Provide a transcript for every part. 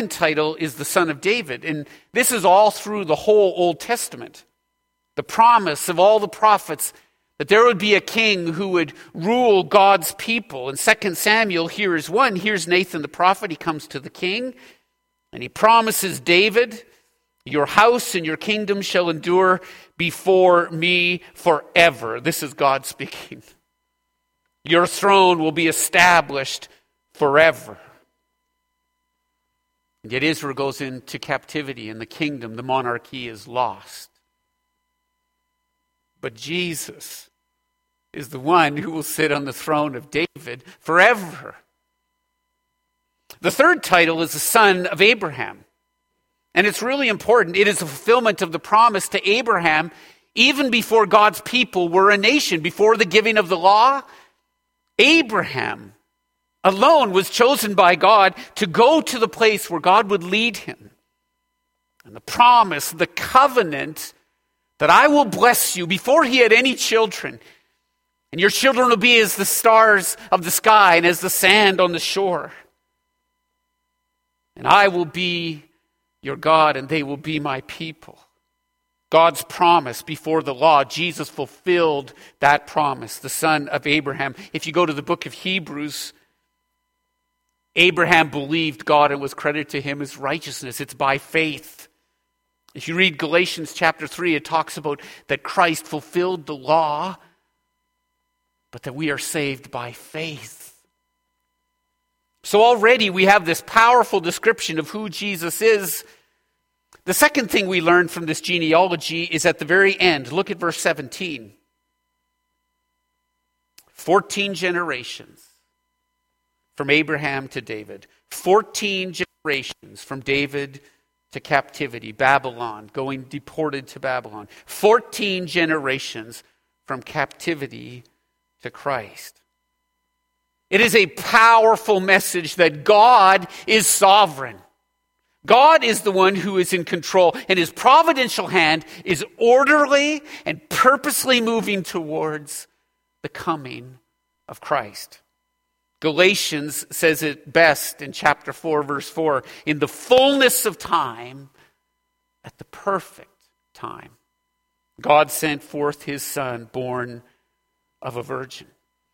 second title is the Son of David. And this is all through the whole Old Testament. The promise of all the prophets that there would be a king who would rule God's people. In 2 Samuel, here is one. Here's Nathan the prophet. He comes to the king and he promises David, your house and your kingdom shall endure before me forever. This is God speaking. Your throne will be established forever. And yet Israel goes into captivity and the kingdom, the monarchy is lost. But Jesus is the one who will sit on the throne of David forever. The third title is the Son of Abraham. And it's really important. It is a fulfillment of the promise to Abraham even before God's people were a nation. Before the giving of the law, Abraham alone was chosen by God to go to the place where God would lead him. And the promise, the covenant that I will bless you before he had any children. And your children will be as the stars of the sky and as the sand on the shore. And I will be your God and they will be my people. God's promise before the law, Jesus fulfilled that promise, the son of Abraham. If you go to the book of Hebrews, Abraham believed God and was credited to him as righteousness. It's by faith. If you read Galatians chapter 3, it talks about that Christ fulfilled the law, but that we are saved by faith. So already we have this powerful description of who Jesus is. The second thing we learn from this genealogy is at the very end. Look at verse 17. 14 generations from Abraham to David. 14 generations from David to captivity, Babylon, going deported to Babylon. 14 generations from captivity to Christ. It is a powerful message that God is sovereign. God is the one who is in control, and his providential hand is orderly and purposely moving towards the coming of Christ. Galatians says it best in chapter 4, verse 4, in the fullness of time, at the perfect time, God sent forth his Son, born of a virgin.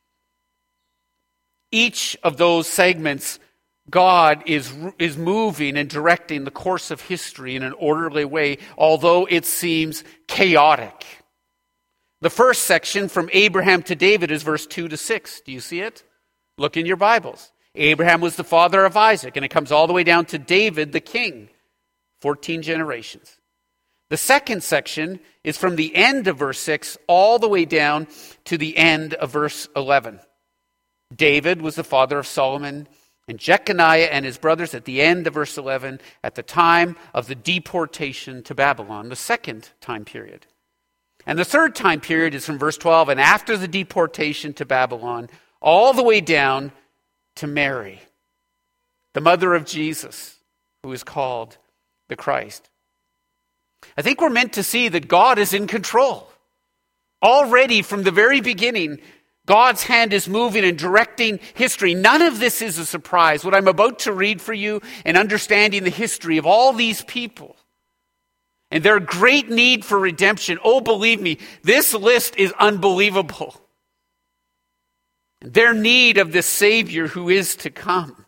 Each of those segments, God is moving and directing the course of history in an orderly way, although it seems chaotic. The first section from Abraham to David is verse 2 to 6. Do you see it? Look in your Bibles. Abraham was the father of Isaac, and it comes all the way down to David the king. 14 generations. The second section is from the end of verse 6 all the way down to the end of verse 11. David was the father of Solomon, and Jeconiah and his brothers at the end of verse 11, at the time of the deportation to Babylon, the second time period. And the third time period is from verse 12, and after the deportation to Babylon, all the way down to Mary, the mother of Jesus, who is called the Christ. I think we're meant to see that God is in control. Already from the very beginning, God's hand is moving and directing history. None of this is a surprise. What I'm about to read for you and understanding the history of all these people and their great need for redemption. Oh, believe me, this list is unbelievable. Their need of the Savior who is to come.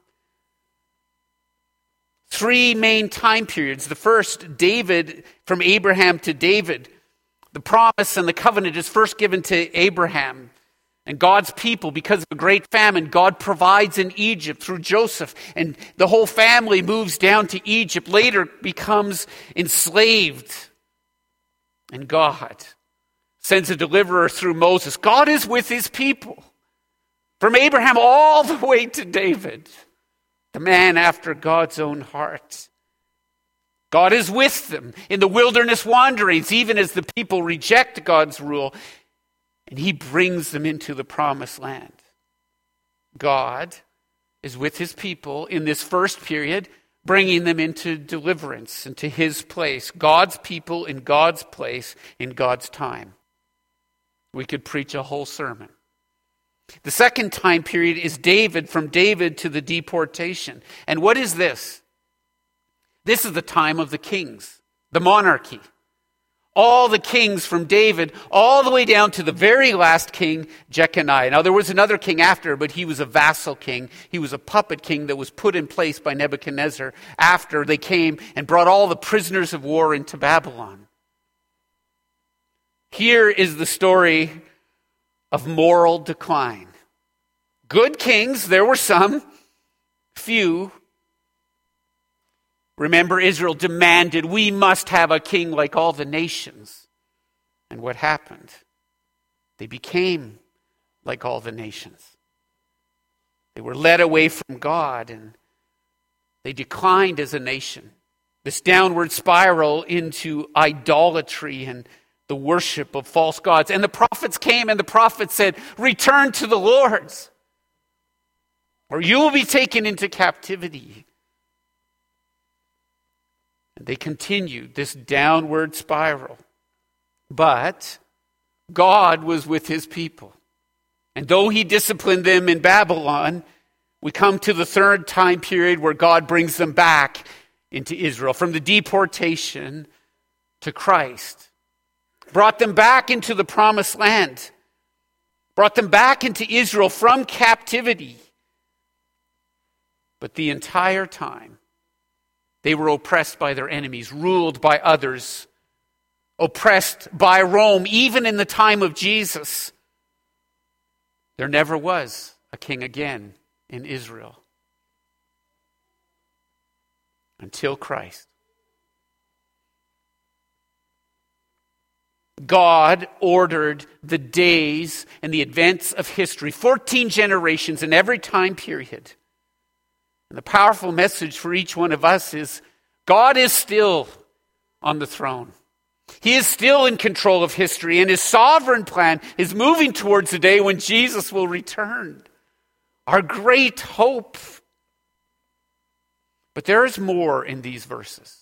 3 main time periods. The first, David, from Abraham to David. The promise and the covenant is first given to Abraham and God's people because of a great famine. God provides in Egypt through Joseph, and the whole family moves down to Egypt, later becomes enslaved. And God sends a deliverer through Moses. God is with his people. From Abraham all the way to David, the man after God's own heart. God is with them in the wilderness wanderings, even as the people reject God's rule, and he brings them into the promised land. God is with his people in this first period, bringing them into deliverance, into his place. God's people in God's place, in God's time. We could preach a whole sermon. The second time period is David, from David to the deportation. And what is this? This is the time of the kings, the monarchy. All the kings from David, all the way down to the very last king, Jeconiah. Now, there was another king after, but he was a vassal king. He was a puppet king that was put in place by Nebuchadnezzar after they came and brought all the prisoners of war into Babylon. Here is the story of moral decline. Good kings, there were some, few. Remember, Israel demanded, we must have a king like all the nations. And what happened? They became like all the nations. They were led away from God and they declined as a nation. This downward spiral into idolatry and the worship of false gods. And the prophets came and the prophets said, return to the Lord, or you will be taken into captivity. And they continued this downward spiral. But God was with his people. And though he disciplined them in Babylon, we come to the third time period where God brings them back into Israel. From the deportation to Christ. Brought them back into the promised land. Brought them back into Israel from captivity. But the entire time, they were oppressed by their enemies, ruled by others, oppressed by Rome, even in the time of Jesus. There never was a king again in Israel until Christ. God ordered the days and the events of history, 14 generations in every time period. And the powerful message for each one of us is God is still on the throne. He is still in control of history, and his sovereign plan is moving towards the day when Jesus will return. Our great hope. But there is more in these verses.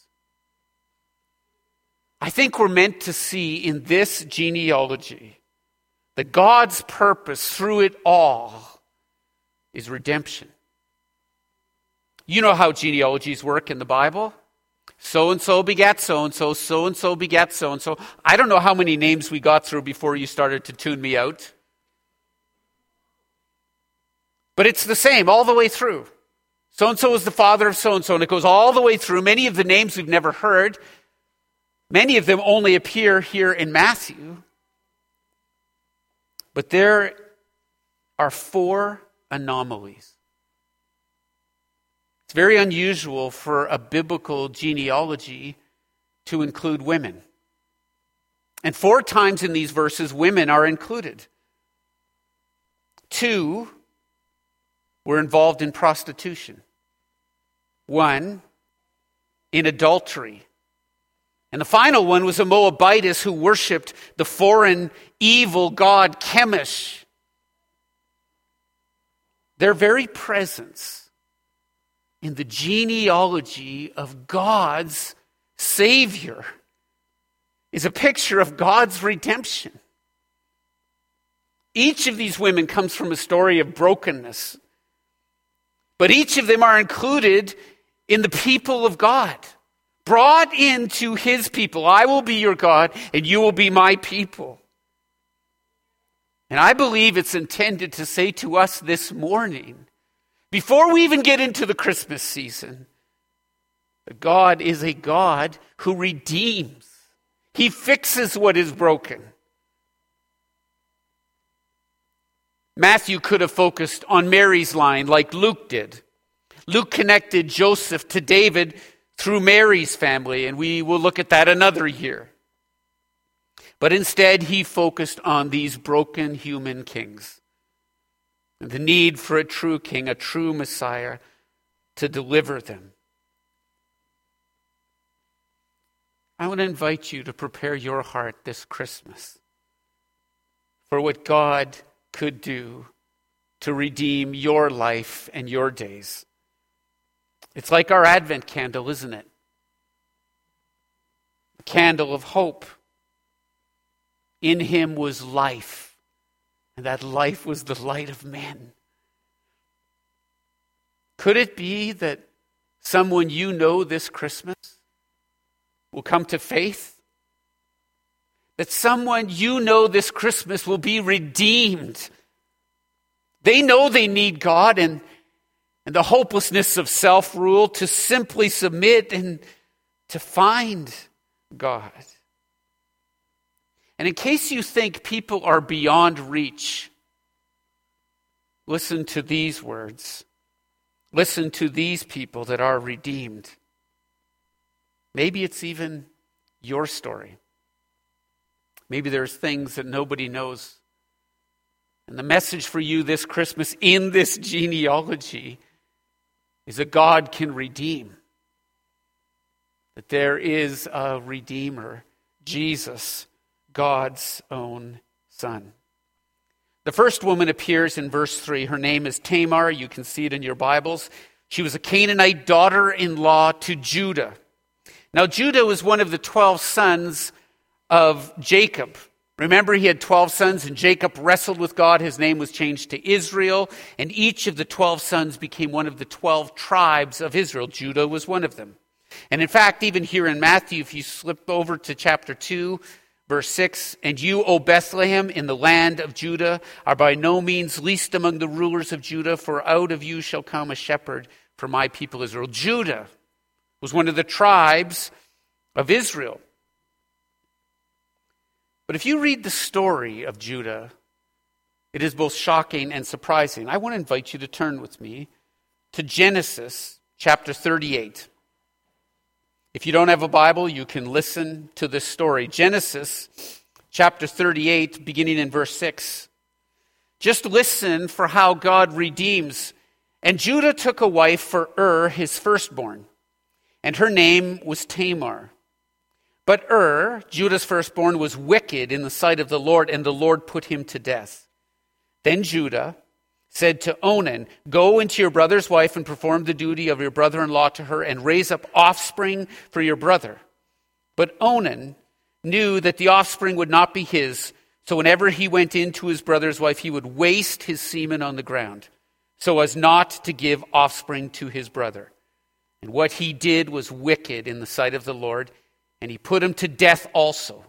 I think we're meant to see in this genealogy that God's purpose through it all is redemption. You know how genealogies work in the Bible. So-and-so begat so-and-so, so-and-so begat so-and-so. I don't know how many names we got through before you started to tune me out. But it's the same all the way through. So-and-so is the father of so-and-so, and it goes all the way through. Many of the names we've never heard. Many of them only appear here in Matthew. But there are 4 anomalies. It's very unusual for a biblical genealogy to include women. And 4 times in these verses, women are included. 2 were involved in prostitution. 1 in adultery. And the final one was a Moabitess who worshipped the foreign evil god Chemosh. Their very presence in the genealogy of God's Savior is a picture of God's redemption. Each of these women comes from a story of brokenness, but each of them are included in the people of God, brought into his people. I will be your God, and you will be my people. And I believe it's intended to say to us this morning, before we even get into the Christmas season, that God is a God who redeems. He fixes what is broken. Matthew could have focused on Mary's line like Luke did. Luke connected Joseph to David through Mary's family, and we will look at that another year. But instead, he focused on these broken human kings. And the need for a true king, a true Messiah, to deliver them. I want to invite you to prepare your heart this Christmas for what God could do to redeem your life and your days. It's like our Advent candle, isn't it? A candle of hope. In him was life. And that life was the light of men. Could it be that someone you know this Christmas will come to faith? That someone you know this Christmas will be redeemed? They know they need God and the hopelessness of self-rule, to simply submit and to find God. And in case you think people are beyond reach, listen to these words. Listen to these people that are redeemed. Maybe it's even your story. Maybe there's things that nobody knows. And the message for you this Christmas in this genealogy is that God can redeem. That there is a Redeemer, Jesus, God's own Son. The first woman appears in verse 3. Her name is Tamar. You can see it in your Bibles. She was a Canaanite daughter-in-law to Judah. Now, Judah was one of the 12 sons of Jacob. Remember, he had 12 sons, and Jacob wrestled with God. His name was changed to Israel, and each of the 12 sons became one of the 12 tribes of Israel. Judah was one of them. And in fact, even here in Matthew, if you slip over to chapter 2, verse 6, "And you, O Bethlehem, in the land of Judah, are by no means least among the rulers of Judah, for out of you shall come a shepherd for my people Israel." Judah was one of the tribes of Israel. But if you read the story of Judah, it is both shocking and surprising. I want to invite you to turn with me to Genesis chapter 38. If you don't have a Bible, you can listen to this story. Genesis chapter 38, beginning in verse 6. Just listen for how God redeems. "And Judah took a wife for his firstborn, and her name was Tamar. But Judah's firstborn, was wicked in the sight of the Lord, and the Lord put him to death. Then Judah said to Onan, 'Go into your brother's wife and perform the duty of your brother-in-law to her, and raise up offspring for your brother.' But Onan knew that the offspring would not be his, so whenever he went into his brother's wife, he would waste his semen on the ground, so as not to give offspring to his brother. And what he did was wicked in the sight of the Lord, and he put him to death also.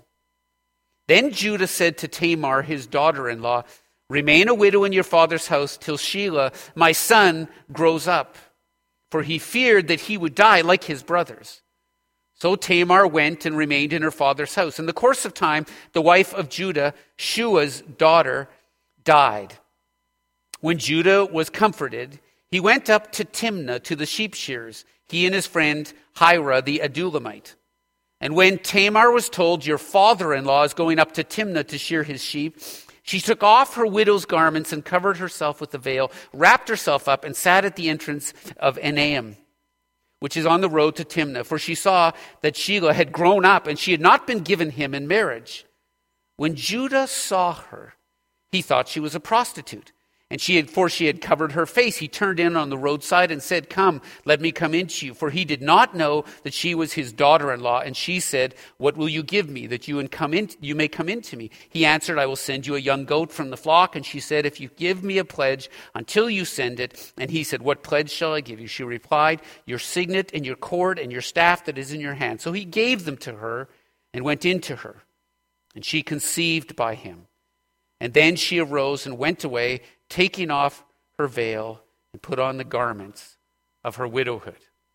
Then Judah said to Tamar, his daughter-in-law, 'Remain a widow in your father's house till Shelah, my son, grows up.' For he feared that he would die like his brothers. So Tamar went and remained in her father's house. In the course of time, the wife of Judah, Shua's daughter, died. When Judah was comforted, he went up to Timnah to the sheep shearers, he and his friend Hira the Adullamite. And when Tamar was told, 'Your father-in-law is going up to Timnah to shear his sheep,' she took off her widow's garments and covered herself with a veil, wrapped herself up, and sat at the entrance of Enaim, which is on the road to Timnah. For she saw that Shelah had grown up, and she had not been given him in marriage. When Judah saw her, he thought she was a prostitute. And she had covered her face. He turned in on the roadside and said, 'Come, let me come in to you.' For he did not know that she was his daughter-in-law. And she said, 'What will you give me that you may come in to me?' He answered, 'I will send you a young goat from the flock.' And she said, 'If you give me a pledge until you send it.' And he said, 'What pledge shall I give you?' She replied, 'Your signet and your cord and your staff that is in your hand.' So he gave them to her and went in to her. And she conceived by him. And then she arose and went away, taking off her veil and put on the garments of her widowhood."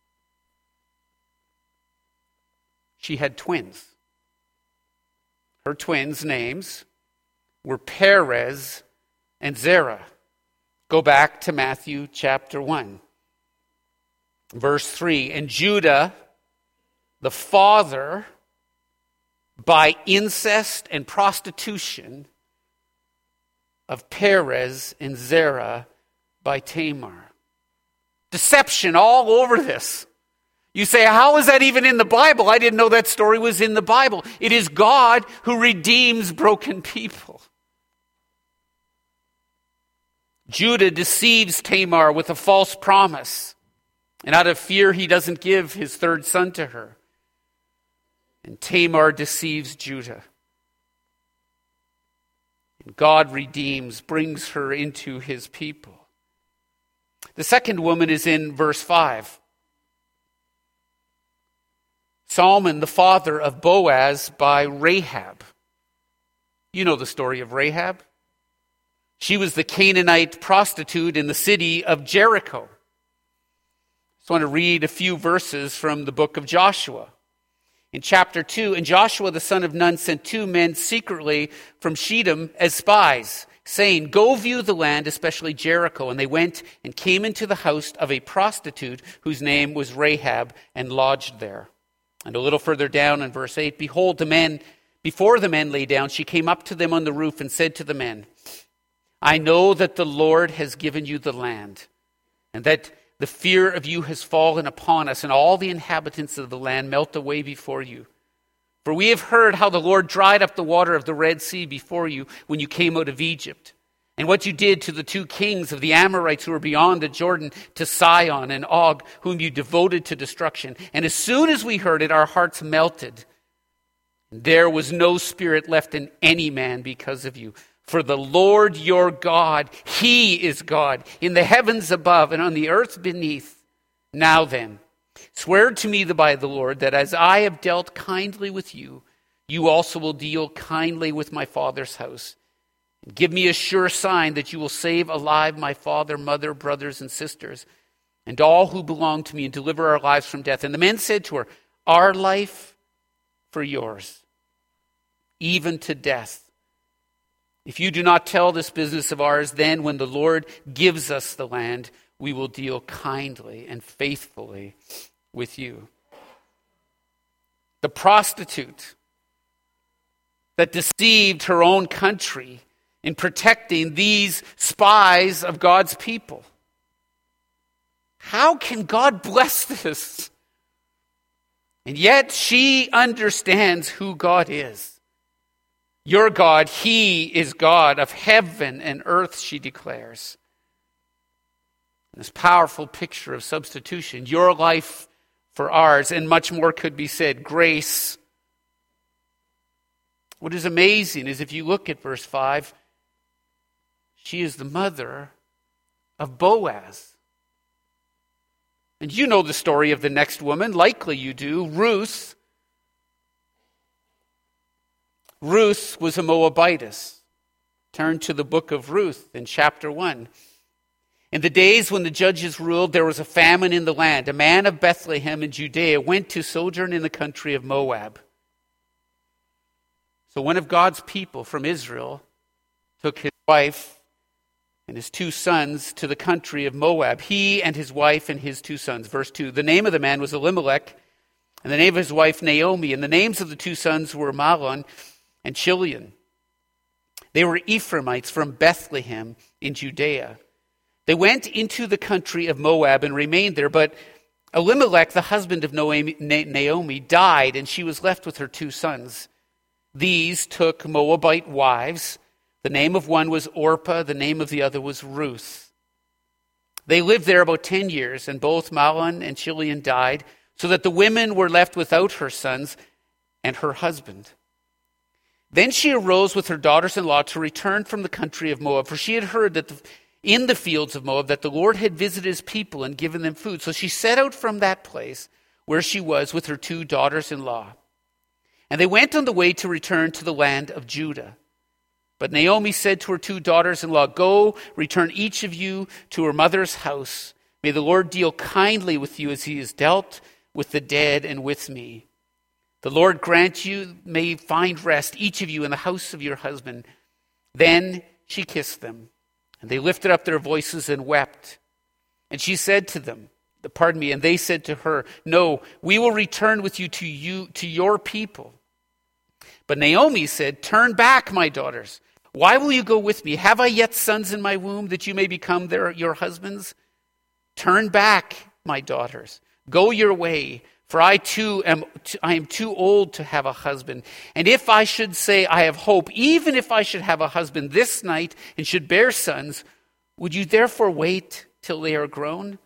She had twins. Her twins' names were Perez and Zerah. Go back to Matthew chapter 1, verse 3. "And Judah, the father, by incest and prostitution, of Perez and Zerah by Tamar." Deception all over this. You say, how is that even in the Bible? I didn't know that story was in the Bible. It is God who redeems broken people. Judah deceives Tamar with a false promise. And out of fear, he doesn't give his third son to her. And Tamar deceives Judah. God redeems, brings her into his people. The second woman is in verse 5. Salmon, the father of Boaz, by Rahab. You know the story of Rahab. She was the Canaanite prostitute in the city of Jericho. I just want to read a few verses from the book of Joshua. In chapter 2, and Joshua the son of Nun sent 2 men secretly from Shittim as spies, saying, "Go view the land, especially Jericho." And they went and came into the house of a prostitute whose name was Rahab, and lodged there. And a little further down in verse 8, behold, before the men lay down, she came up to them on the roof and said to the men, "I know that the Lord has given you the land, and that the fear of you has fallen upon us, and all the inhabitants of the land melt away before you. For we have heard how the Lord dried up the water of the Red Sea before you when you came out of Egypt, and what you did to the 2 kings of the Amorites who were beyond the Jordan, to Sihon and Og, whom you devoted to destruction. And as soon as we heard it, our hearts melted. There was no spirit left in any man because of you. For the Lord your God, He is God, in the heavens above and on the earth beneath. Now then, swear to me by the Lord that as I have dealt kindly with you, you also will deal kindly with my father's house. And give me a sure sign that you will save alive my father, mother, brothers, and sisters, and all who belong to me, and deliver our lives from death." And the men said to her, "Our life for yours, even to death. If you do not tell this business of ours, then when the Lord gives us the land, we will deal kindly and faithfully with you." The prostitute that deceived her own country in protecting these spies of God's people. How can God bless this? And yet she understands who God is. Your God, He is God of heaven and earth, she declares. This powerful picture of substitution, your life for ours, and much more could be said. Grace. What is amazing is if you look at verse 5, she is the mother of Boaz. And you know the story of the next woman, likely you do, Ruth. Ruth was a Moabitess. Turn to the book of Ruth in chapter 1. In the days when the judges ruled, there was a famine in the land. A man of Bethlehem in Judea went to sojourn in the country of Moab. So one of God's people from Israel took his wife and his 2 sons to the country of Moab. He and his wife and his 2 sons. Verse 2, the name of the man was Elimelech, and the name of his wife Naomi. And the names of the 2 sons were Mahlon and Chilion. They were Ephraimites from Bethlehem in Judea. They went into the country of Moab and remained there, but Elimelech, the husband of Naomi, died, and she was left with her 2 sons. These took Moabite wives. The name of one was Orpah, the name of the other was Ruth. They lived there about 10 years, and both Mahlon and Chilion died, so that the women were left without her sons and her husband. Then she arose with her daughters-in-law to return from the country of Moab, for she had heard that in the fields of Moab that the Lord had visited his people and given them food. So she set out from that place where she was with her 2 daughters-in-law. And they went on the way to return to the land of Judah. But Naomi said to her 2 daughters-in-law, "Go, return each of you to her mother's house. May the Lord deal kindly with you as he has dealt with the dead and with me. The Lord grant you may find rest, each of you, in the house of your husband." Then she kissed them, and they lifted up their voices and wept. And she said to them, and they said to her, "No, we will return with you to your people." But Naomi said, "Turn back, my daughters. Why will you go with me? Have I yet sons in my womb that you may become your husbands? Turn back, my daughters. Go your way. For I am too old to have a husband. And if I should say I have hope, even if I should have a husband this night and should bear sons, would you therefore wait till they are grown?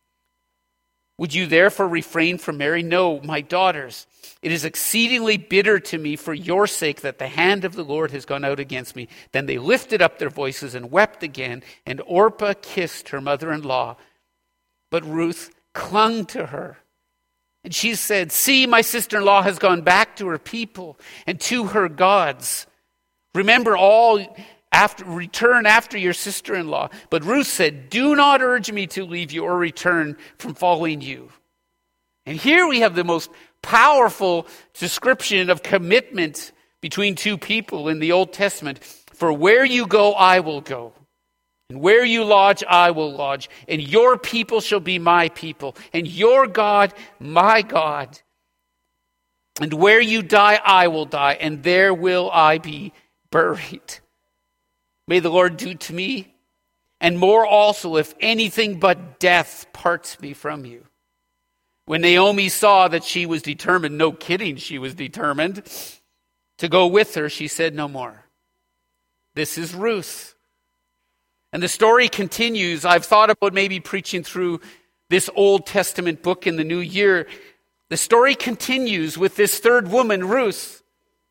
Would you therefore refrain from marrying? No, my daughters, it is exceedingly bitter to me for your sake that the hand of the Lord has gone out against me." Then they lifted up their voices and wept again, and Orpah kissed her mother-in-law, but Ruth clung to her. And she said, "See, my sister-in-law has gone back to her people and to her gods. Remember return after your sister-in-law." But Ruth said, "Do not urge me to leave you or return from following you." And here we have the most powerful description of commitment between two people in the Old Testament. "For where you go, I will go. And where you lodge, I will lodge. And your people shall be my people. And your God, my God. And where you die, I will die. And there will I be buried. May the Lord do to me, and more also, if anything but death parts me from you." When Naomi saw that she was determined, no kidding, she was determined to go with her, she said no more. This is Ruth. And the story continues. I've thought about maybe preaching through this Old Testament book in the new year. The story continues with this third woman, Ruth.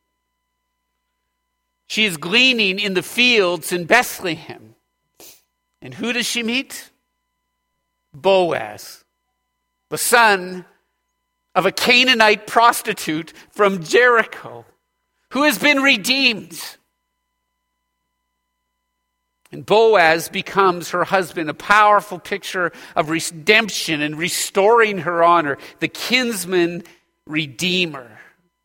She is gleaning in the fields in Bethlehem. And who does she meet? Boaz, the son of a Canaanite prostitute from Jericho, who has been redeemed. And Boaz becomes her husband, a powerful picture of redemption and restoring her honor, the kinsman redeemer.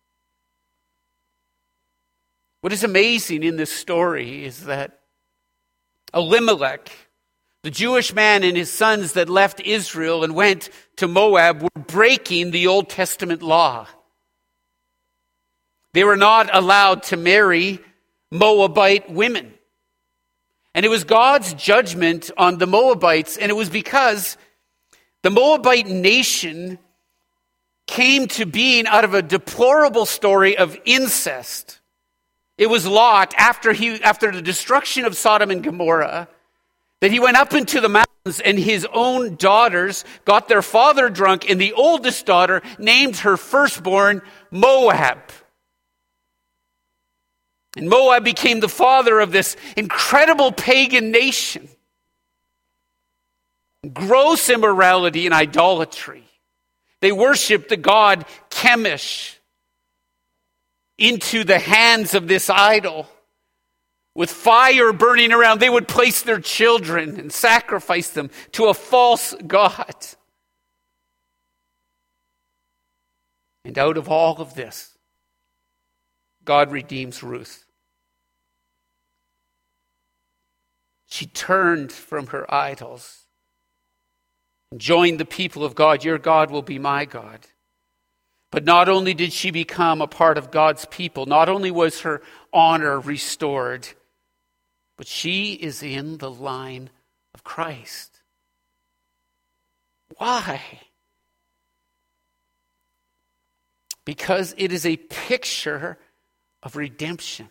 What is amazing in this story is that Elimelech, the Jewish man, and his sons that left Israel and went to Moab were breaking the Old Testament law. They were not allowed to marry Moabite women. And it was God's judgment on the Moabites, and it was because the Moabite nation came to being out of a deplorable story of incest. It was Lot, after the destruction of Sodom and Gomorrah, that he went up into the mountains, and his own daughters got their father drunk, and the oldest daughter named her firstborn Moab. And Moab became the father of this incredible pagan nation. Gross immorality and idolatry. They worshiped the god Chemosh into the hands of this idol. With fire burning around, they would place their children and sacrifice them to a false god. And out of all of this, God redeems Ruth. She turned from her idols and joined the people of God. Your God will be my God. But not only did she become a part of God's people, not only was her honor restored, but she is in the line of Christ. Why? Because it is a picture of redemption.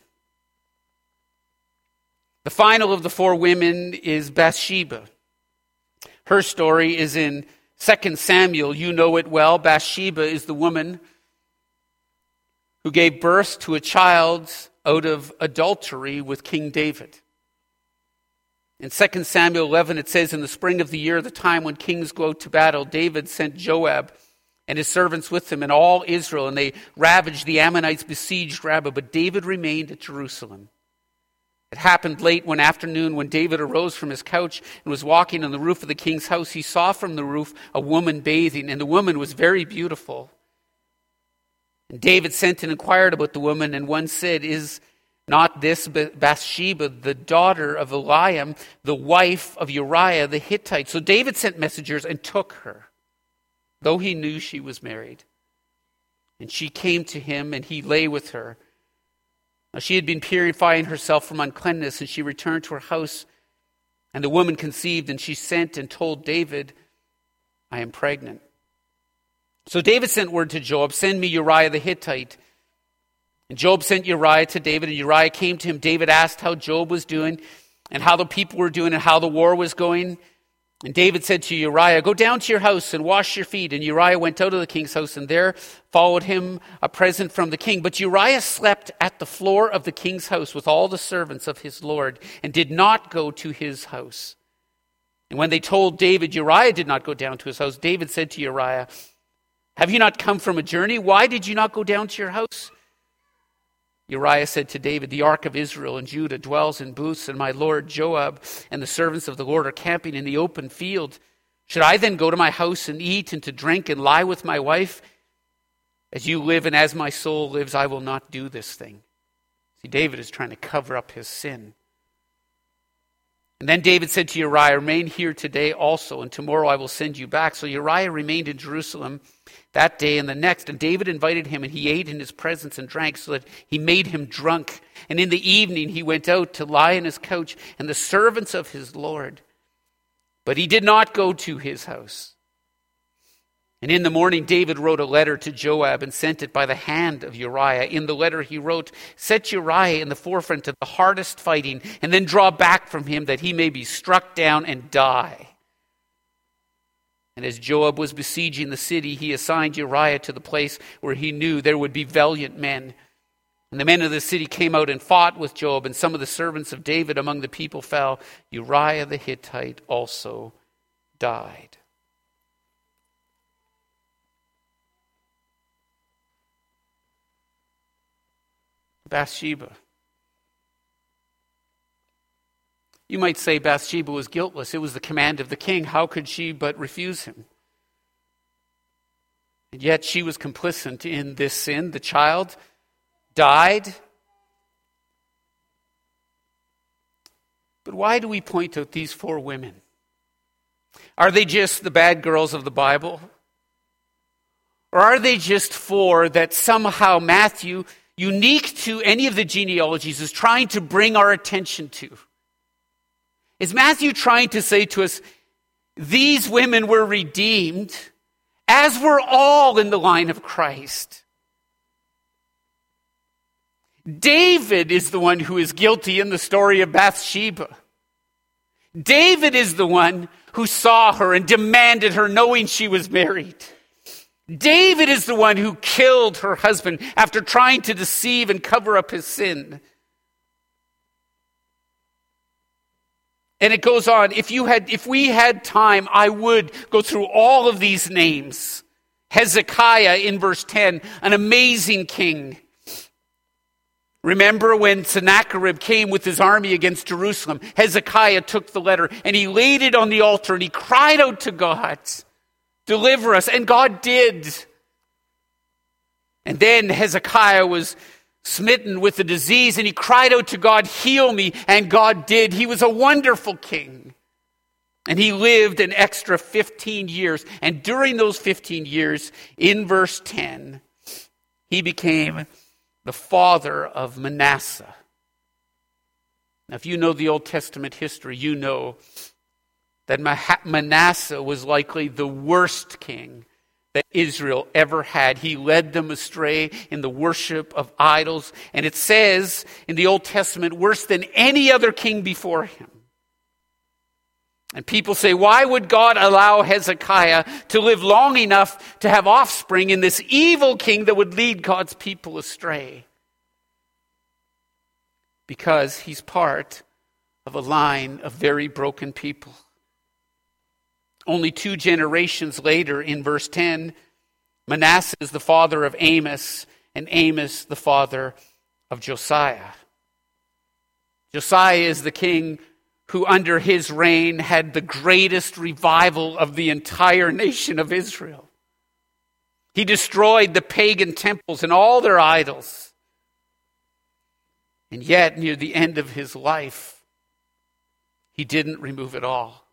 The final of the four women is Bathsheba. Her story is in 2 Samuel. You know it well. Bathsheba is the woman who gave birth to a child out of adultery with King David. In 2 Samuel 11, it says, "In the spring of the year, the time when kings go out to battle, David sent Joab and his servants with him and all Israel, and they ravaged the Ammonites, besieged Rabbah, but David remained at Jerusalem. It happened late one afternoon when David arose from his couch and was walking on the roof of the king's house. He saw from the roof a woman bathing, and the woman was very beautiful. And David sent and inquired about the woman, and one said, 'Is not this Bathsheba, the daughter of Eliam, the wife of Uriah the Hittite?' So David sent messengers and took her, though he knew she was married. And she came to him, and he lay with her. Now she had been purifying herself from uncleanness, and she returned to her house. And the woman conceived, and she sent and told David, 'I am pregnant.' So David sent word to Joab, 'Send me Uriah the Hittite.' And Joab sent Uriah to David, and Uriah came to him. David asked how Joab was doing, and how the people were doing, and how the war was going. And David said to Uriah, 'Go down to your house and wash your feet.' And Uriah went out of the king's house, and there followed him a present from the king. But Uriah slept at the floor of the king's house with all the servants of his lord, and did not go to his house. And when they told David Uriah did not go down to his house, David said to Uriah, Have you not come from a journey? Why did you not go down to your house?" Uriah said to David, "The ark of Israel and Judah dwells in booths, and my lord Joab and the servants of the Lord are camping in the open field. Should I then go to my house and eat and to drink and lie with my wife? As you live and as my soul lives, I will not do this thing." See, David is trying to cover up his sin. And then David said to Uriah, "Remain here today also, and tomorrow I will send you back." So Uriah remained in Jerusalem that day and the next. And David invited him, and he ate in his presence and drank, so that he made him drunk. And in the evening he went out to lie on his couch, and the servants of his Lord. But he did not go to his house. And in the morning David wrote a letter to Joab and sent it by the hand of Uriah. In the letter he wrote, "Set Uriah in the forefront of the hardest fighting, and then draw back from him, that he may be struck down and die." And as Joab was besieging the city, he assigned Uriah to the place where he knew there would be valiant men. And the men of the city came out and fought with Joab, and some of the servants of David among the people fell. Uriah the Hittite also died. Bathsheba. You might say Bathsheba was guiltless. It was the command of the king. How could she but refuse him? And yet she was complicit in this sin. The child died. But why do we point out these four women? Are they just the bad girls of the Bible? Or are they just four that somehow Matthew, unique to any of the genealogies, is trying to bring our attention to? Is Matthew trying to say to us, these women were redeemed, as were all in the line of Christ? David is the one who is guilty in the story of Bathsheba. David is the one who saw her and demanded her, knowing she was married. David is the one who killed her husband after trying to deceive and cover up his sin. And it goes on. If we had time, I would go through all of these names. Hezekiah in verse 10, an amazing king. Remember when Sennacherib came with his army against Jerusalem, Hezekiah took the letter and he laid it on the altar and he cried out to God, "Deliver us." And God did. And then Hezekiah was smitten with a disease and he cried out to God, "Heal me." And God did. He was a wonderful king. And he lived an extra 15 years. And during those 15 years, in verse 10, he became the father of Manasseh. Now, if you know the Old Testament history, you know that Manasseh was likely the worst king that Israel ever had. He led them astray in the worship of idols. And it says in the Old Testament, worse than any other king before him. And people say, why would God allow Hezekiah to live long enough to have offspring in this evil king that would lead God's people astray? Because he's part of a line of very broken people. Only 2 generations later, in verse 10, Manasseh is the father of Amos, and Amos the father of Josiah. Josiah is the king who under his reign had the greatest revival of the entire nation of Israel. He destroyed the pagan temples and all their idols. And yet, near the end of his life, he didn't remove it all.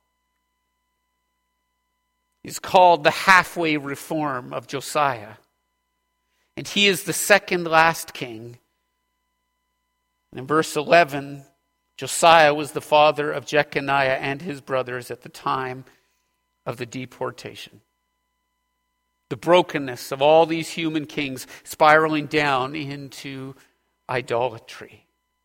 He's called the halfway reform of Josiah. And he is the second last king. And in verse 11, Josiah was the father of Jeconiah and his brothers at the time of the deportation. The brokenness of all these human kings spiraling down into idolatry.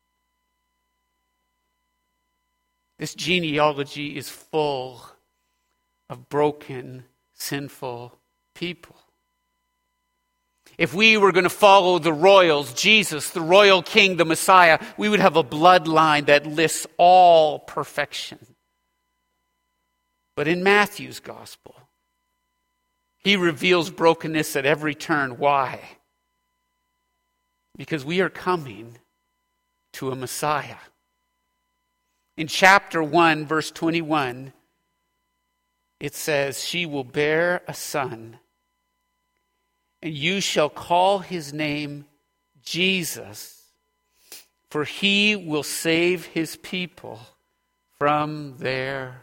This genealogy is full of broken, sinful people. If we were going to follow the royals, Jesus, the royal king, the Messiah, we would have a bloodline that lists all perfection. But in Matthew's gospel, He reveals brokenness at every turn. Why? Because we are coming to a Messiah. In chapter 1, verse 21, it says, "She will bear a son, and you shall call his name Jesus, for he will save his people from their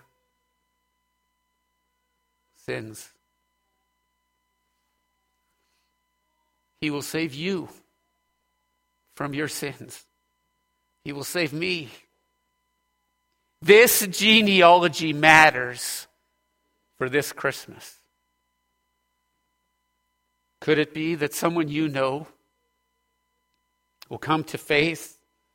sins." He will save you from your sins. He will save me. This genealogy matters for this Christmas. Could it be that someone you know will come to faith?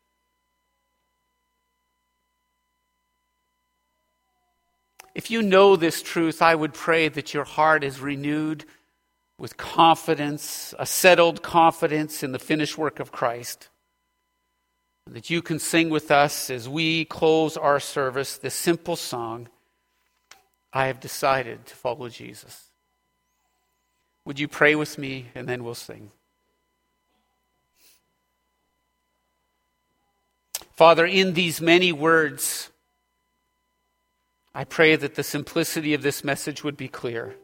If you know this truth, I would pray that your heart is renewed with confidence, a settled confidence in the finished work of Christ. And that you can sing with us as we close our service this simple song, "I have decided to follow Jesus." Would you pray with me, and then we'll sing. Father, in these many words, I pray that the simplicity of this message would be clear.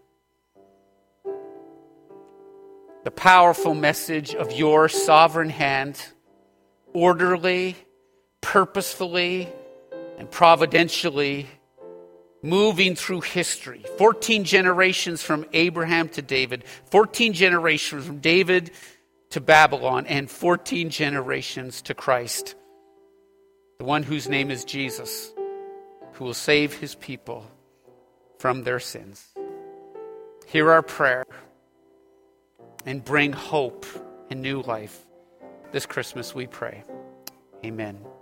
The powerful message of your sovereign hand, orderly, purposefully, and providentially moving through history. 14 generations from Abraham to David, 14 generations from David to Babylon, and 14 generations to Christ, the one whose name is Jesus, who will save his people from their sins. Hear our prayer and bring hope and new life. This Christmas we pray. Amen.